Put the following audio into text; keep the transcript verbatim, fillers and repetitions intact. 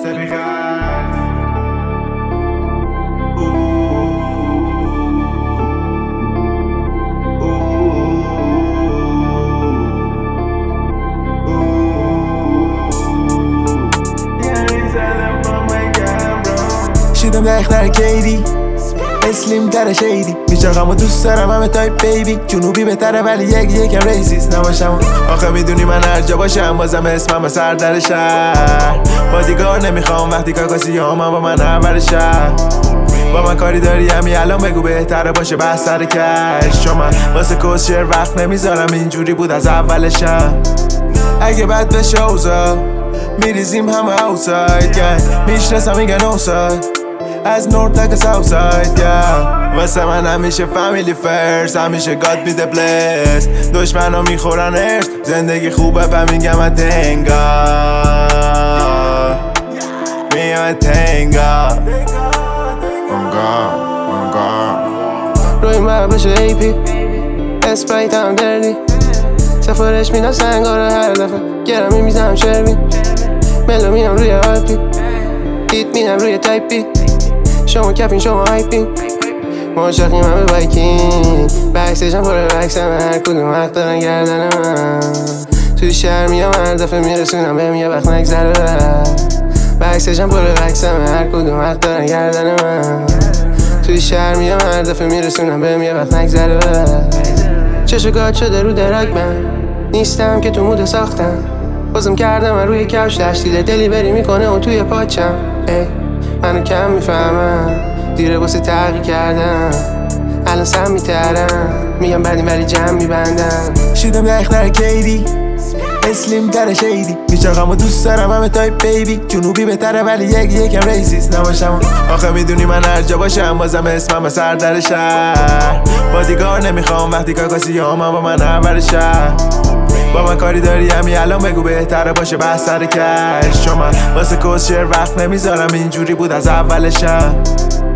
بی خرد شیدم دختر کیدی اسلیم تر شیدی میچاقم و دوست دارم همه تایپ بیبی جنوبی بهتره ولی یک یکم ریسیست نباشم آخه میدونی من هر جا باشم بازم اسمم به سر در شهر بادیگار نمیخوام وقتی کاکاسی هم با من اول شهر با من کاری داری همین الان بگو بهتره باشه بس سر کش چون من واسه کسشر وقت نمیذارم اینجوری بود از اولشم اگه بد بشه اوزا میریزیم همه اوساید yeah. میشناسم میگن اوساید از نورد تا که ساوت ساید yeah. واسه من همیشه فامیلی فرست همیشه گاد بیده بلس دشمن ها میخورن ارس زندگی خوبه پا میگم تنگا میگم تنگا روی من بشه ای پی اسپرایت هم دردی سفارش میدم سنگارو هر دفعه گرم میمیزم شروین ملو میدم روی آیپی هیت میدم روی تایپی شما کپین شما هایپین مشاقیم همه بایکین بکسیجم پر بکسم هر کدوم حق دارن گردن من توی شهر میام هر دفعه میرسونم بهم یه وقت نگذره بکسیجم پر بکسم هر کدوم حق دارن گردن من توی شهر میام هر دفعه میرسونم بهم یه وقت نگذره چشو گاد شده رو درک من نیستم که تو مود ساختم بازم کردم من روی کفش تشکیل دلی بری میکنه اون توی پاچم ای منو کم میفهمم دیره واسه تغییر کردم الان سم میترم میگم بدیم ولی جمع میبندم شیدم دختر کیدی اسلیم تر شیدی میچاقم و دوست دارم همه تایپ بیبی جنوبی بهتره ولی یک یکم ریسیست نباشم آخه میدونی من هر جا باشم بازم اسمم به سر در شهر بادیگار نمیخوام وقتی کاکاسی هم با من اول شهر با من کاری داری همین الان بگو بهتره باشه بس سر کش چون من واسه کسشر وقت نمیذارم اینجوری بود از اولشم